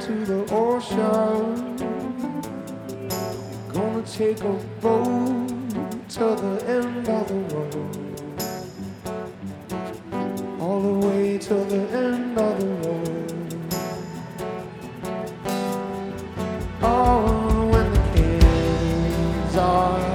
to the ocean. Gonna take a boat to the end of the world. All the way to the end of the world. Oh, when the kids are